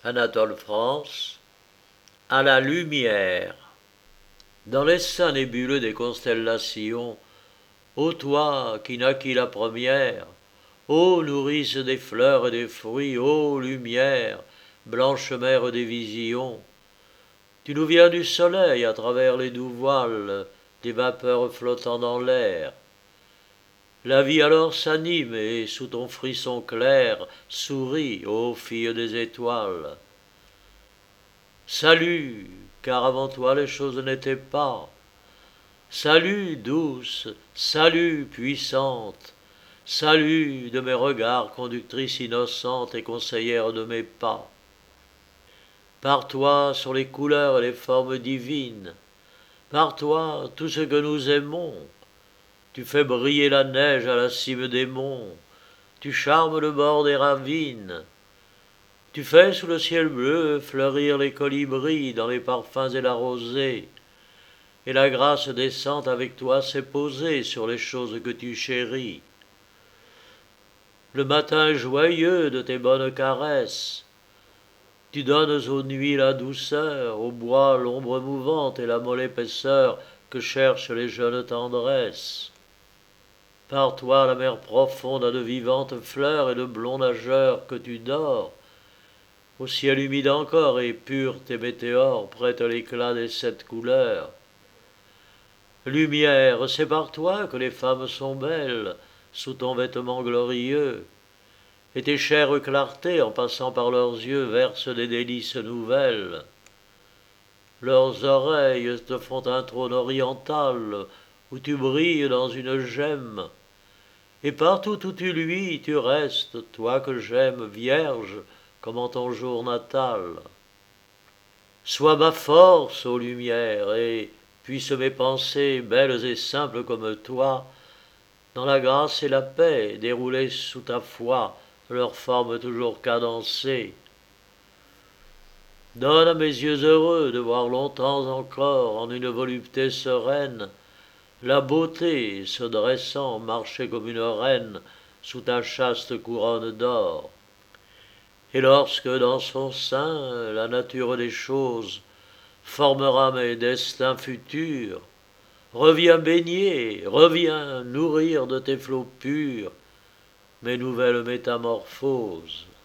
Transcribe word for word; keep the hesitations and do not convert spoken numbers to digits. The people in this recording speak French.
Anatole France, à la lumière. Dans l'essaim nébuleux des constellations, ô toi qui naquis la première, ô nourrice des fleurs et des fruits, ô lumière, blanche mère des visions, tu nous viens du soleil à travers les doux voiles des vapeurs flottant dans l'air. La vie alors s'anime et sous ton frisson clair sourit, ô fille des étoiles. Salut, car avant toi les choses n'étaient pas. Salut douce, salut puissante, salut de mes regards, conductrice innocente et conseillère de mes pas. Par toi sont les couleurs et les formes divines, par toi tout ce que nous aimons. Tu fais briller la neige à la cime des monts, tu charmes le bord des ravines. Tu fais sous le ciel bleu fleurir les colibris dans les parfums et la rosée, et la grâce décente avec toi s'est posée sur les choses que tu chéris. Le matin est joyeux de tes bonnes caresses, tu donnes aux nuits la douceur, au bois l'ombre mouvante et la molle épaisseur que cherchent les jeunes tendresses. Par toi la mer profonde a de vivantes fleurs et de blonds nageurs que tu dors. Au ciel humide encore et pur tes météores prêtent l'éclat des sept couleurs. Lumière, c'est par toi que les femmes sont belles, sous ton vêtement glorieux, et tes chères clartés, en passant par leurs yeux, versent des délices nouvelles. Leurs oreilles te font un trône oriental, où tu brilles dans une gemme, et partout où tu luis, tu restes, toi que j'aime, vierge, comme en ton jour natal. Sois ma force, ô lumière, et puissent mes pensées, belles et simples comme toi, dans la grâce et la paix, dérouler sous ta foi leurs formes toujours cadencées. Donne à mes yeux heureux de voir longtemps encore, en une volupté sereine, la beauté se dressant, marcher comme une reine sous ta chaste couronne d'or. Et lorsque dans son sein la nature des choses formera mes destins futurs, reviens baigner, reviens nourrir de tes flots purs mes nouvelles métamorphoses.